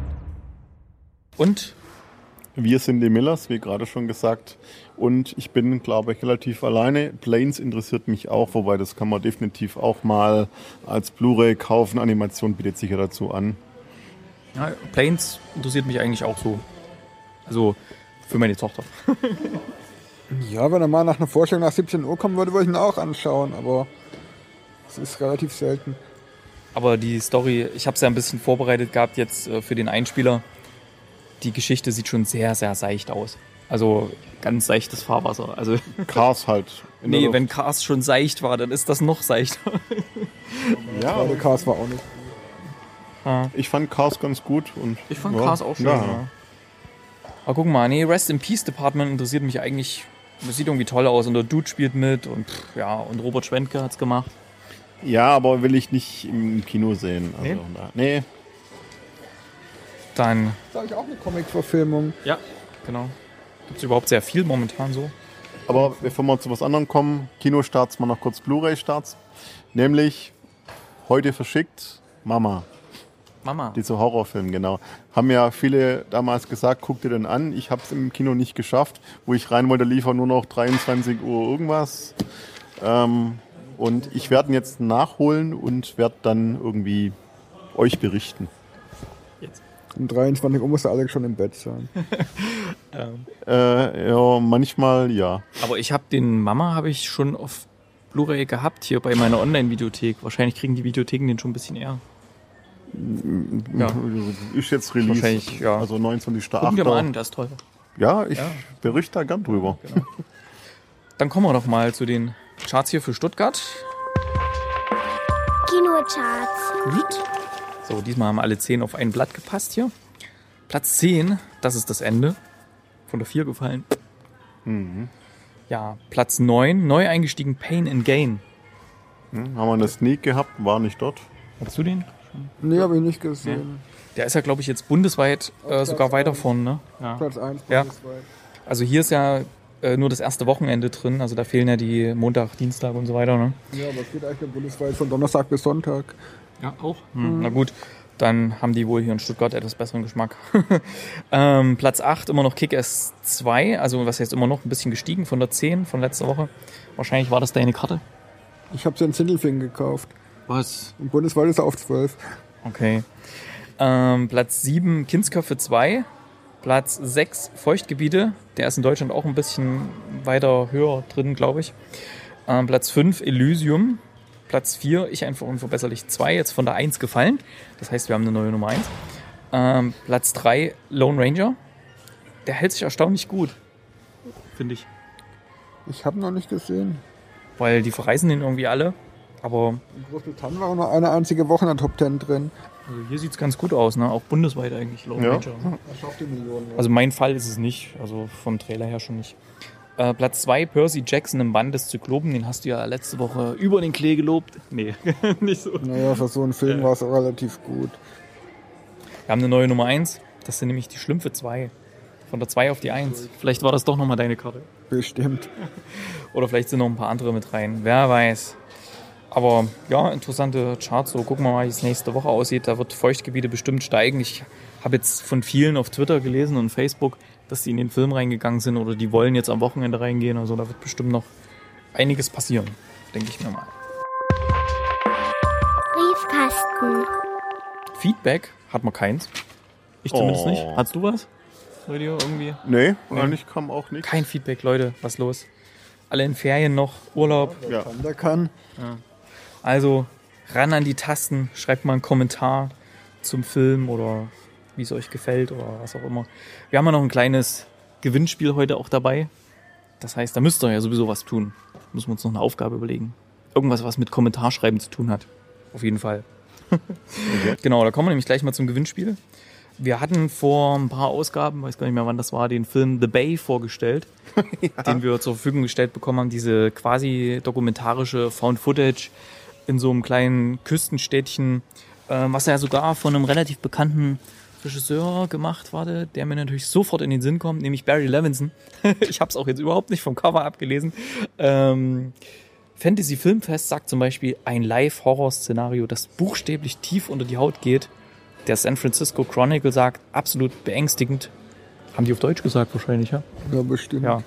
Speaker 2: Und wir sind die Millers, wie gerade schon gesagt. Und ich bin, glaube ich, relativ alleine. Planes interessiert mich auch, wobei das kann man definitiv auch mal als Blu-ray kaufen. Animation bietet sich ja dazu an.
Speaker 1: Ja, Planes interessiert mich eigentlich auch so. Also für meine Tochter.
Speaker 3: Ja, wenn er mal nach einer Vorstellung nach siebzehn Uhr kommen würde, würde ich ihn auch anschauen. Aber es ist relativ selten.
Speaker 1: Aber die Story, ich habe es ja ein bisschen vorbereitet gehabt jetzt äh, für den Einspieler. Die Geschichte sieht schon sehr, sehr seicht aus. Also ganz seichtes Fahrwasser. Also
Speaker 2: Cars halt.
Speaker 1: Nee, wenn Cars schon seicht war, dann ist das noch seichter.
Speaker 3: Ja, aber Cars war auch nicht.
Speaker 2: Ja. Ich fand Cars ganz gut. Und
Speaker 1: ich fand
Speaker 2: ja.
Speaker 1: Cars auch schön.
Speaker 2: Ja.
Speaker 1: Ja. Aber guck mal, nee, Rest in Peace Department interessiert mich eigentlich. Das sieht irgendwie toll aus und der Dude spielt mit und pff, ja, und Robert Schwentke hat's gemacht.
Speaker 2: Ja, aber will ich nicht im Kino sehen. Also,
Speaker 1: Nee?
Speaker 2: na, nee.
Speaker 1: Dann.
Speaker 3: Das habe ich auch eine Comic-Verfilmung.
Speaker 1: Ja, genau. Gibt es überhaupt sehr viel momentan so?
Speaker 2: Aber bevor wir zu was anderem kommen, Kinostarts mal noch kurz Blu-ray-Starts. Nämlich heute verschickt Mama.
Speaker 1: Mama.
Speaker 2: Dieser Horrorfilm, genau. Haben ja viele damals gesagt, guck dir den an. Ich habe es im Kino nicht geschafft. Wo ich rein wollte, liefern nur noch dreiundzwanzig Uhr irgendwas. Ähm, und ich werde ihn jetzt nachholen und werde dann irgendwie euch berichten.
Speaker 1: Jetzt.
Speaker 3: Um dreiundzwanzig Uhr muss der Alex schon im Bett sein.
Speaker 1: ähm.
Speaker 2: äh, ja, manchmal ja.
Speaker 1: Aber ich habe den Mama habe ich schon auf Blu-ray gehabt hier bei meiner Online-Videothek. Wahrscheinlich kriegen die Videotheken den schon ein bisschen eher.
Speaker 2: Ja. Ist jetzt Release.
Speaker 1: Wahrscheinlich, ja.
Speaker 2: Also neunundzwanzigster
Speaker 1: Gucken wir
Speaker 2: achter
Speaker 1: mal an, das ist toll.
Speaker 2: Ja, ich
Speaker 1: Ja.
Speaker 2: berichte da gern drüber.
Speaker 1: Genau. Dann kommen wir doch mal zu den Charts hier für Stuttgart.
Speaker 11: Kinocharts.
Speaker 1: So, diesmal haben alle zehn auf ein Blatt gepasst hier. Platz zehn, das ist das Ende. Von der vier gefallen.
Speaker 2: Mhm.
Speaker 1: Ja, Platz neun, neu eingestiegen Pain and Gain.
Speaker 2: Hm, haben wir eine Sneak gehabt, war nicht dort.
Speaker 1: Hast du den?
Speaker 3: Nee, habe ich nicht gesehen.
Speaker 1: Ja. Der ist ja, glaube ich, jetzt bundesweit äh, sogar weiter vorne. Ne? Ja.
Speaker 3: Platz eins
Speaker 1: ja.
Speaker 3: bundesweit.
Speaker 1: Also hier ist ja äh, nur das erste Wochenende drin. Also da fehlen ja die Montag, Dienstag und so weiter. Ne?
Speaker 3: Ja, aber es geht eigentlich bundesweit von Donnerstag bis Sonntag.
Speaker 1: Ja, auch. Hm, mhm. Na gut, dann haben die wohl hier in Stuttgart etwas besseren Geschmack. ähm, Platz acht, immer noch Kick-Ass zwei. Also was heißt immer noch, ein bisschen gestiegen von der zehn von letzter Woche. Wahrscheinlich war das deine Karte.
Speaker 3: Ich habe sie in Sindelfingen gekauft.
Speaker 1: Was?
Speaker 3: Und bundesweit ist er auf zwölf.
Speaker 1: Okay. Ähm, Platz sieben, Kindsköpfe zwei. Platz sechs, Feuchtgebiete. Der ist in Deutschland auch ein bisschen weiter höher drin, glaube ich. Ähm, Platz fünf, Elysium. Platz vier, Ich einfach unverbesserlich zwei. Jetzt von der eins gefallen. Das heißt, wir haben eine neue Nummer eins. Ähm, Platz drei, Lone Ranger. Der hält sich erstaunlich gut. Finde ich.
Speaker 3: Ich habe noch nicht gesehen.
Speaker 1: Weil die verreisen den irgendwie alle. Aber
Speaker 3: in Großbritannien war auch noch eine einzige Woche in der Top Ten drin.
Speaker 1: Also hier sieht es ganz gut aus, ne? Auch bundesweit eigentlich. Lone
Speaker 2: ja.
Speaker 1: Ranger.
Speaker 3: Er schafft die Millionen. Ja.
Speaker 1: Also mein Fall ist es nicht. Also vom Trailer her schon nicht. Äh, Platz zwei, Percy Jackson im Band des Zyklopen. Den hast du ja letzte Woche über den Klee gelobt. Nee, nicht so.
Speaker 3: Naja, für so einen Film ja. war es auch relativ gut.
Speaker 1: Wir haben eine neue Nummer eins. Das sind nämlich die Schlümpfe zwei. Von der zwei auf die eins. Vielleicht war das doch nochmal deine Karte.
Speaker 3: Bestimmt.
Speaker 1: Oder vielleicht sind noch ein paar andere mit rein. Wer weiß. Aber ja, interessante Charts. So, gucken wir mal, wie es nächste Woche aussieht. Da wird Feuchtgebiete bestimmt steigen. Ich habe jetzt von vielen auf Twitter gelesen und Facebook, dass die in den Film reingegangen sind oder die wollen jetzt am Wochenende reingehen. Also da wird bestimmt noch einiges passieren, denke ich mir mal.
Speaker 11: Briefkasten.
Speaker 1: Feedback hat man keins. Ich zumindest
Speaker 2: oh.
Speaker 1: nicht. Hast du was? Radio irgendwie?
Speaker 2: Nee, nee, eigentlich kam auch nichts.
Speaker 1: Kein Feedback, Leute. Was los? Alle in Ferien noch, Urlaub.
Speaker 3: Ja, kann, der kann.
Speaker 1: Ja. Also ran an die Tasten, schreibt mal einen Kommentar zum Film oder wie es euch gefällt oder was auch immer. Wir haben ja noch ein kleines Gewinnspiel heute auch dabei. Das heißt, da müsst ihr ja sowieso was tun. Müssen wir uns noch eine Aufgabe überlegen. Irgendwas, was mit Kommentarschreiben zu tun hat. Auf jeden Fall. Okay. Genau, da kommen wir nämlich gleich mal zum Gewinnspiel. Wir hatten vor ein paar Ausgaben, weiß gar nicht mehr wann das war, den Film The Bay vorgestellt, ja. den wir zur Verfügung gestellt bekommen haben. Diese quasi dokumentarische Found-Footage in so einem kleinen Küstenstädtchen, äh, was ja sogar von einem relativ bekannten Regisseur gemacht wurde, der mir natürlich sofort in den Sinn kommt, nämlich Barry Levinson. Ich habe es auch jetzt überhaupt nicht vom Cover abgelesen. Ähm, Fantasy Filmfest sagt zum Beispiel ein Live-Horror-Szenario, das buchstäblich tief unter die Haut geht. Der San Francisco Chronicle sagt, absolut beängstigend. Haben die auf Deutsch gesagt wahrscheinlich, ja?
Speaker 3: Ja, bestimmt.
Speaker 1: Ja.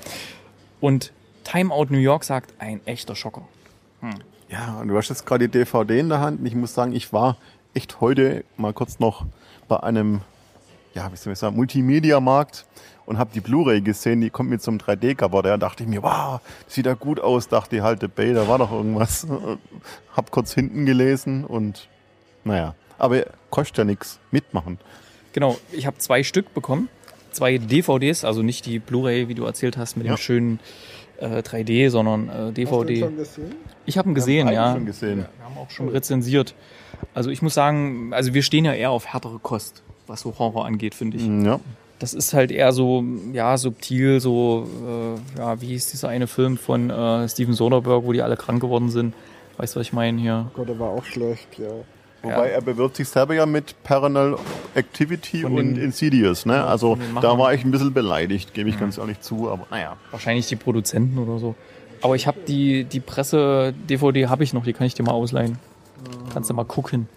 Speaker 1: Und Time Out New York sagt, ein echter Schocker. Hm.
Speaker 2: Ja, und du hast jetzt gerade die D V D in der Hand und ich muss sagen, ich war echt heute mal kurz noch bei einem, ja, wie soll ich sagen, Multimedia-Markt und habe die Blu-ray gesehen, die kommt mit so einem drei D-Cover. Da dachte ich mir, wow, das sieht ja gut aus. Dachte ich halt, The Bay, da war doch irgendwas. Hab kurz hinten gelesen und naja. Aber kostet ja nichts, mitmachen.
Speaker 1: Genau, ich habe zwei Stück bekommen. Zwei D V Ds, also nicht die Blu-ray, wie du erzählt hast, mit ja. dem schönen äh, drei D, sondern äh, D V D.
Speaker 3: Hast du ihn schon gesehen?
Speaker 1: Ich habe ihn gesehen, ja.
Speaker 2: Schon gesehen.
Speaker 1: Wir haben auch schon rezensiert. Also ich muss sagen, also wir stehen ja eher auf härtere Kost, was so Horror angeht, finde ich.
Speaker 2: Ja.
Speaker 1: Das ist halt eher so, ja, subtil, so, äh, ja, wie hieß dieser eine Film von äh, Steven Soderbergh, wo die alle krank geworden sind. Weißt du, was ich meine hier?
Speaker 3: Oh Gott, der war auch schlecht, ja.
Speaker 2: Wobei
Speaker 1: ja.
Speaker 2: er bewirbt sich selber ja mit Paranormal Activity von und den, Insidious, ne? Also da war ich ein bisschen beleidigt, gebe ich ja. ganz ehrlich zu, aber naja.
Speaker 1: Wahrscheinlich die Produzenten oder so. Aber ich habe die, die Presse-D V D habe ich noch, die kann ich dir mal ausleihen. Kannst du mal gucken.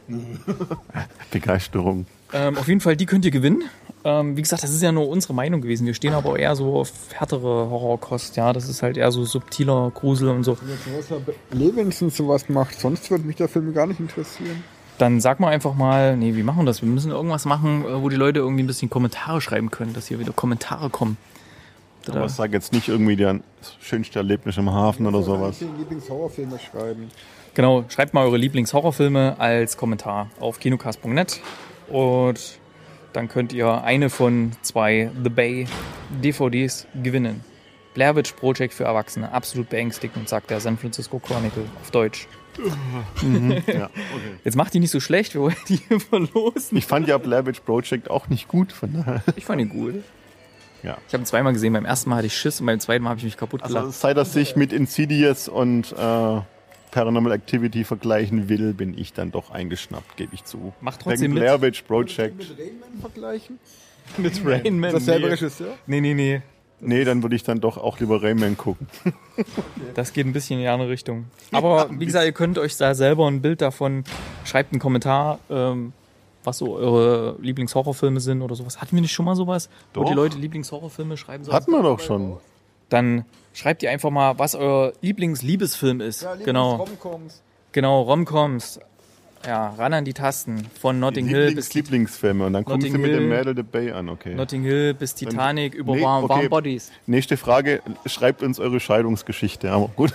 Speaker 2: Begeisterung.
Speaker 1: Ähm, auf jeden Fall, die könnt ihr gewinnen. Ähm, wie gesagt, das ist ja nur unsere Meinung gewesen. Wir stehen aber eher so auf härtere Horrorkost. Ja, das ist halt eher so subtiler Grusel und so.
Speaker 3: Wenn Levinson sowas macht, sonst würde mich der Film gar nicht interessieren.
Speaker 1: Dann sag mal einfach mal, nee, wie machen wir das? Wir müssen irgendwas machen, wo die Leute irgendwie ein bisschen Kommentare schreiben können, dass hier wieder Kommentare kommen.
Speaker 2: Aber ich sage jetzt nicht irgendwie das schönste Erlebnis im Hafen oder sowas.
Speaker 3: Lieblingshorrorfilme schreiben.
Speaker 1: Genau, schreibt mal eure Lieblingshorrorfilme als Kommentar auf kinocast punkt net und dann könnt ihr eine von zwei The Bay D V Ds gewinnen. Blair Witch Project für Erwachsene, absolut beängstigend, sagt der San Francisco Chronicle auf Deutsch.
Speaker 2: Mhm, ja, okay.
Speaker 1: Jetzt macht die nicht so schlecht, wir wollen die verlosen.
Speaker 2: Ich fand ja Blair Witch Project auch nicht gut. Von daher.
Speaker 1: Ich fand ihn gut.
Speaker 2: Ja.
Speaker 1: Ich habe ihn zweimal gesehen. Beim ersten Mal hatte ich Schiss und beim zweiten Mal habe ich mich kaputt gelacht.
Speaker 2: Also seit er sich mit Insidious und äh, Paranormal Activity vergleichen will, bin ich dann doch eingeschnappt, gebe ich zu.
Speaker 1: Macht trotzdem mit.
Speaker 2: Blair Witch Project.
Speaker 3: Mit Rain Man vergleichen?
Speaker 1: Mit Rain Man?
Speaker 3: Ist das selber
Speaker 1: nee.
Speaker 3: Regisseur?
Speaker 1: Nee, nee, nee.
Speaker 2: Nee, dann würde ich dann doch auch lieber Rain Man gucken.
Speaker 1: Das geht ein bisschen in die andere Richtung. Aber wie gesagt, ihr könnt euch da selber ein Bild davon, schreibt einen Kommentar, ähm, was so eure Lieblingshorrorfilme sind oder sowas. Hatten wir nicht schon mal sowas? Doch. Wo die Leute Lieblingshorrorfilme schreiben sollen?
Speaker 2: Hatten wir doch schon.
Speaker 1: Dann schreibt ihr einfach mal, was euer Lieblingsliebesfilm ist.
Speaker 3: Ja, Lieblings-
Speaker 1: genau.
Speaker 3: Romcoms.
Speaker 1: Genau, Romcoms. Ja, ran an die Tasten. Von Notting
Speaker 2: Die
Speaker 1: Hill
Speaker 2: Lieblings-
Speaker 1: bis
Speaker 2: Lieblingsfilme. Und dann kommen sie
Speaker 1: Notting
Speaker 2: mit
Speaker 1: Hill.
Speaker 2: dem Mädel the Bay an, okay.
Speaker 1: Notting Hill bis Titanic über
Speaker 2: Nee,
Speaker 1: Warm,
Speaker 2: okay.
Speaker 1: Warm Bodies.
Speaker 2: Nächste Frage, schreibt uns eure Scheidungsgeschichte, aber gut.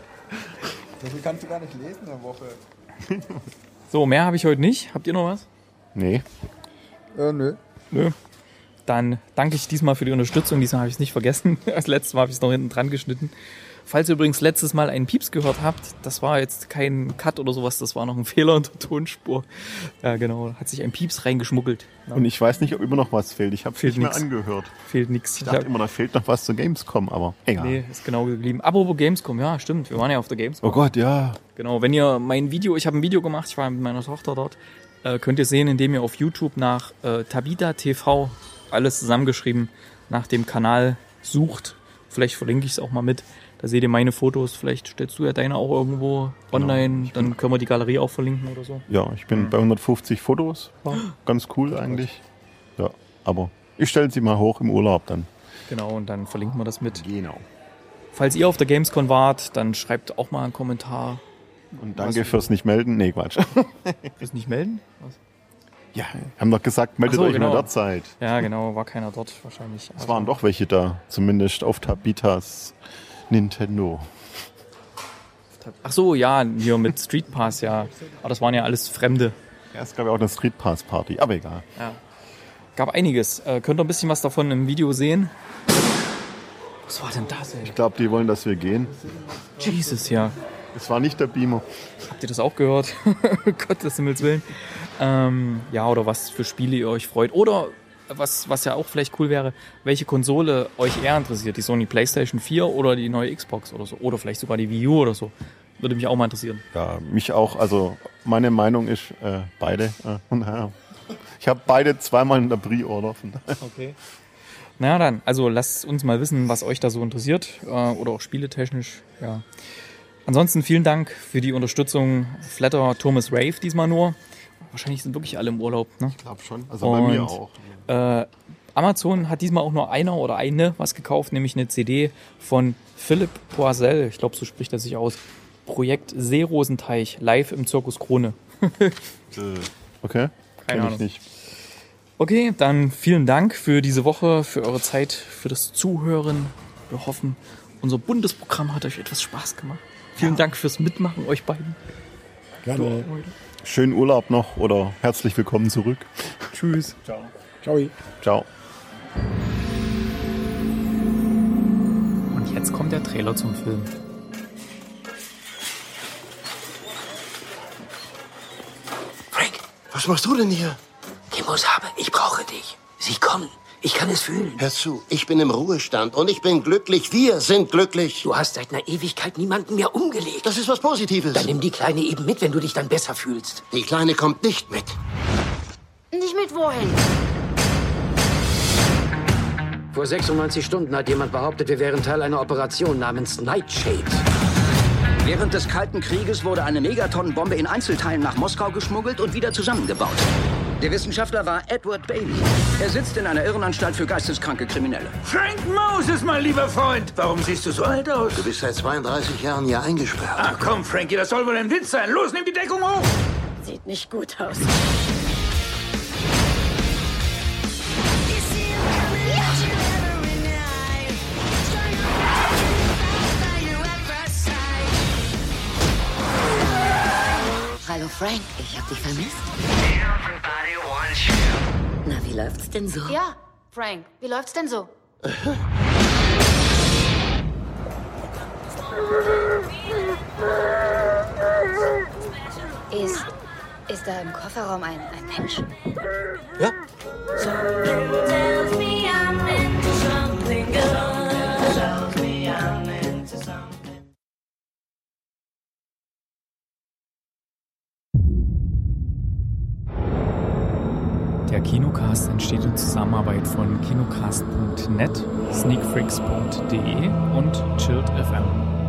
Speaker 3: So viel kannst du gar nicht lesen in der Woche.
Speaker 1: So, mehr habe ich heute nicht. Habt ihr noch was?
Speaker 2: Nee.
Speaker 3: Äh, nö.
Speaker 1: Nö. Dann danke ich diesmal für die Unterstützung. Diesmal habe ich es nicht vergessen. Das letzte Mal habe ich es noch hinten dran geschnitten. Falls ihr übrigens letztes Mal einen Pieps gehört habt, das war jetzt kein Cut oder sowas, das war noch ein Fehler in der Tonspur. Ja, genau, hat sich ein Pieps reingeschmuggelt. Ja.
Speaker 2: Und ich weiß nicht, ob immer noch was fehlt. Ich habe es nicht mehr
Speaker 1: nix.
Speaker 2: angehört.
Speaker 1: Fehlt nichts.
Speaker 2: Ich dachte immer, da fehlt noch was zu Gamescom, aber egal.
Speaker 1: Nee, ist genau geblieben. Apropos Gamescom, ja, stimmt. Wir waren ja auf der Gamescom.
Speaker 2: Oh Gott, ja.
Speaker 1: Genau, wenn ihr mein Video, ich habe ein Video gemacht, ich war mit meiner Tochter dort, äh, könnt ihr sehen, indem ihr auf YouTube nach äh, Tabita T V, alles zusammengeschrieben, nach dem Kanal sucht. Vielleicht verlinke ich es auch mal mit. Da seht ihr meine Fotos. Vielleicht stellst du ja deine auch irgendwo online.
Speaker 2: Genau.
Speaker 1: Dann können wir die Galerie auch verlinken oder so.
Speaker 2: Ja, ich bin bei hundertfünfzig Fotos. War ganz cool eigentlich. Ja, aber ich stelle sie mal hoch im Urlaub dann.
Speaker 1: Genau, und dann verlinken wir das mit.
Speaker 2: Genau.
Speaker 1: Falls ihr auf der Gamescom wart, dann schreibt auch mal einen Kommentar.
Speaker 2: Und danke fürs nicht melden. Nee, Quatsch.
Speaker 1: Fürs nicht melden? Was?
Speaker 2: Ja, haben doch gesagt, meldet
Speaker 1: Ach so,
Speaker 2: euch
Speaker 1: genau.
Speaker 2: in der Zeit.
Speaker 1: Ja, genau, war keiner dort wahrscheinlich.
Speaker 2: Es waren doch welche da, zumindest auf Tabitas Nintendo.
Speaker 1: Ach so, ja, hier mit Street Pass, ja. Aber das waren ja alles Fremde.
Speaker 2: Ja, es gab ja auch eine Street Pass Party, aber egal.
Speaker 1: Ja. Gab einiges. Äh, könnt ihr ein bisschen was davon im Video sehen? Was war denn das, ey?
Speaker 2: Ich glaube, die wollen, dass wir gehen.
Speaker 1: Jesus, ja.
Speaker 2: Es war nicht der Beamer.
Speaker 1: Habt ihr das auch gehört? Gottes Himmels Willen. Ähm, ja, oder was für Spiele ihr euch freut. Oder, was, was ja auch vielleicht cool wäre, welche Konsole euch eher interessiert. Die Sony PlayStation vier oder die neue Xbox oder so. Oder vielleicht sogar die Wii U oder so. Würde mich auch mal interessieren.
Speaker 2: Ja, mich auch. Also meine Meinung ist äh, beide. Äh, naja. Ich habe beide zweimal in der Pre-Order.
Speaker 1: Okay. Na dann, also lasst uns mal wissen, was euch da so interessiert. Äh, oder auch spieletechnisch. Ja. Ansonsten vielen Dank für die Unterstützung. Flatter, Thomas Rave diesmal nur. Wahrscheinlich sind wirklich alle im Urlaub. Ne?
Speaker 2: Ich glaube schon. Also bei mir auch.
Speaker 1: Äh, Amazon hat diesmal auch nur einer oder eine was gekauft, nämlich eine C D von Philipp Poisel. Ich glaube, so spricht er sich aus. Projekt Seerosenteich, live im Zirkus Krone.
Speaker 2: Okay,
Speaker 1: keine Ahnung.
Speaker 2: Ich nicht.
Speaker 1: Okay, dann vielen Dank für diese Woche, für eure Zeit, für das Zuhören. Wir hoffen, unser Bundesprogramm hat euch etwas Spaß gemacht. Vielen ja. Dank fürs Mitmachen, euch beiden.
Speaker 3: Gerne.
Speaker 2: Schönen Urlaub noch oder herzlich willkommen zurück.
Speaker 1: Tschüss.
Speaker 3: Ciao. Ciao.
Speaker 2: Ciao.
Speaker 10: Und jetzt kommt der Trailer zum Film.
Speaker 6: Frank,
Speaker 11: was machst du denn hier?
Speaker 6: Kimos habe, ich brauche dich. Sie kommen. Ich kann es fühlen.
Speaker 11: Hör zu, ich bin im Ruhestand und ich bin glücklich. Wir sind glücklich.
Speaker 6: Du hast seit einer Ewigkeit niemanden mehr umgelegt.
Speaker 11: Das ist was Positives.
Speaker 6: Dann nimm die Kleine eben mit, wenn du dich dann besser fühlst.
Speaker 11: Die Kleine kommt nicht mit.
Speaker 12: Nicht mit wohin?
Speaker 6: Vor sechsundneunzig Stunden hat jemand behauptet, wir wären Teil einer Operation namens Nightshade.
Speaker 13: Während des Kalten Krieges wurde eine Megatonnenbombe in Einzelteilen nach Moskau geschmuggelt und wieder zusammengebaut. Der Wissenschaftler war Edward Bailey. Er sitzt in einer Irrenanstalt für geisteskranke Kriminelle.
Speaker 14: Frank Moses, mein lieber Freund. Warum siehst du so alt aus?
Speaker 11: Du bist seit zweiunddreißig Jahren hier eingesperrt.
Speaker 14: Ach komm, Frankie, das soll wohl ein Witz sein. Los, nimm die Deckung hoch.
Speaker 12: Sieht nicht gut aus.
Speaker 5: Hallo Frank, ich hab dich vermisst. Na, wie läuft's denn so?
Speaker 12: Ja, Frank, wie läuft's denn so? Ist, ist da im Kofferraum ein, ein Mensch?
Speaker 9: Ja.
Speaker 10: Der Kinocast entsteht in Zusammenarbeit von kinocast punkt net, sneakfreaks punkt de und Chilled F M.